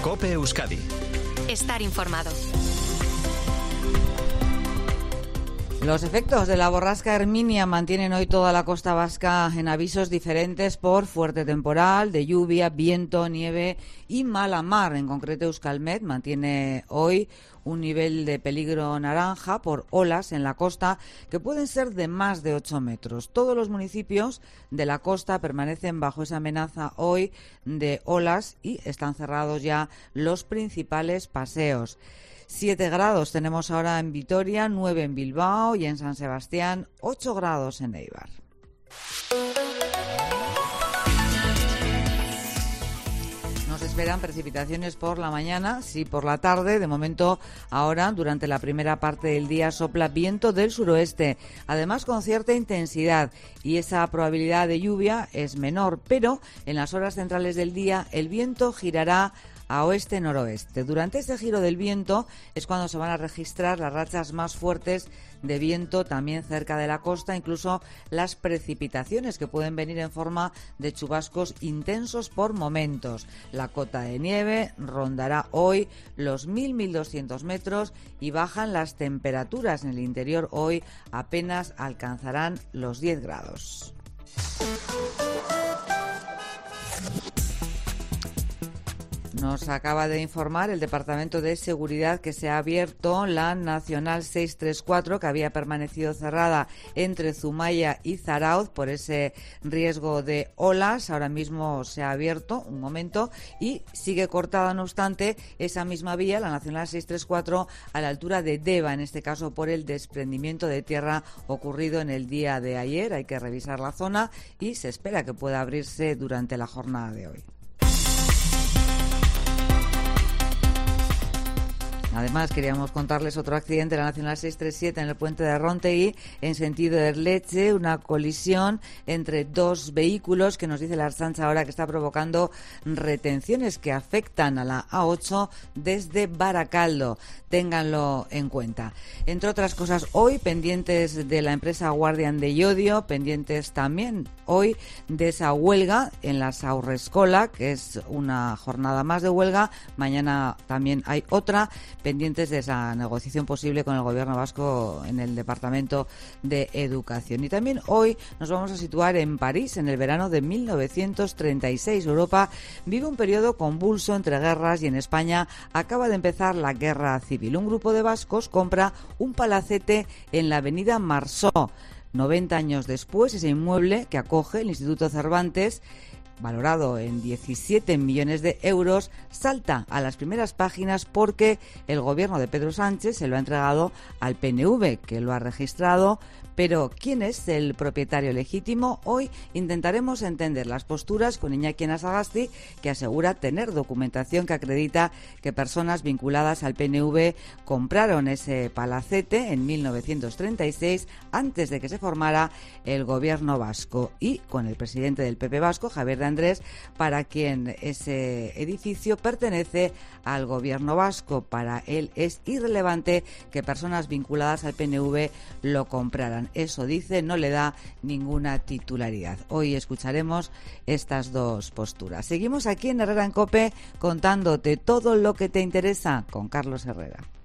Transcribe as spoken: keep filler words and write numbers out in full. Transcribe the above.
COPE Euskadi. Estar informado. Los efectos de la borrasca Herminia mantienen hoy toda la costa vasca en avisos diferentes por fuerte temporal, de lluvia, viento, nieve y mala mar. En concreto, Euskalmet mantiene hoy un nivel de peligro naranja por olas en la costa que pueden ser de más de ocho metros. Todos los municipios de la costa permanecen bajo esa amenaza hoy de olas y están cerrados ya los principales paseos. Siete grados tenemos ahora en Vitoria, nueve en Bilbao y en San Sebastián, ocho grados en Eibar. Nos esperan precipitaciones por la mañana, sí por la tarde. De momento, ahora, durante la primera parte del día, sopla viento del suroeste, además con cierta intensidad, y esa probabilidad de lluvia es menor, pero en las horas centrales del día el viento girará a oeste-noroeste. Durante este giro del viento es cuando se van a registrar las rachas más fuertes de viento también cerca de la costa, incluso las precipitaciones que pueden venir en forma de chubascos intensos por momentos. La cota de nieve rondará hoy los mil a mil doscientos metros y bajan las temperaturas. En el interior hoy apenas alcanzarán los diez grados. Nos acaba de informar el Departamento de Seguridad que se ha abierto la Nacional seiscientos treinta y cuatro, que había permanecido cerrada entre Zumaya y Zarautz por ese riesgo de olas. Ahora mismo se ha abierto un momento y sigue cortada, no obstante, esa misma vía, la Nacional seiscientos treinta y cuatro, a la altura de Deva, en este caso por el desprendimiento de tierra ocurrido en el día de ayer. Hay que revisar la zona y se espera que pueda abrirse durante la jornada de hoy. Además, queríamos contarles otro accidente de la Nacional seiscientos treinta y siete en el puente de Rontegui, en sentido de Erleche, una colisión entre dos vehículos que nos dice la Ertzaintza ahora que está provocando retenciones que afectan a la A ocho desde Baracaldo. Ténganlo en cuenta. Entre otras cosas, hoy pendientes de la empresa Guardian de Llodio, pendientes también hoy de esa huelga en la Saurrescola, que es una jornada más de huelga. Mañana también hay otra, pendientes de esa negociación posible con el Gobierno vasco en el Departamento de Educación. Y también hoy nos vamos a situar en París, en el verano de mil novecientos treinta y seis. Europa vive un periodo convulso entre guerras y en España acaba de empezar la guerra civil. Un grupo de vascos compra un palacete en la avenida Marsó. noventa años después, ese inmueble que acoge el Instituto Cervantes, valorado en diecisiete millones de euros, salta a las primeras páginas porque el gobierno de Pedro Sánchez se lo ha entregado al P N V, que lo ha registrado. Pero ¿quién es el propietario legítimo? Hoy intentaremos entender las posturas con Iñaki Anasagasti, que asegura tener documentación que acredita que personas vinculadas al P N V compraron ese palacete en mil novecientos treinta y seis, antes de que se formara el gobierno vasco, y con el presidente del P P vasco, Javier de Andrés, para quien ese edificio pertenece al gobierno vasco. Para él es irrelevante que personas vinculadas al P N V lo compraran. Eso dice, no le da ninguna titularidad. Hoy escucharemos estas dos posturas. Seguimos aquí en Herrera en COPE contándote todo lo que te interesa con Carlos Herrera.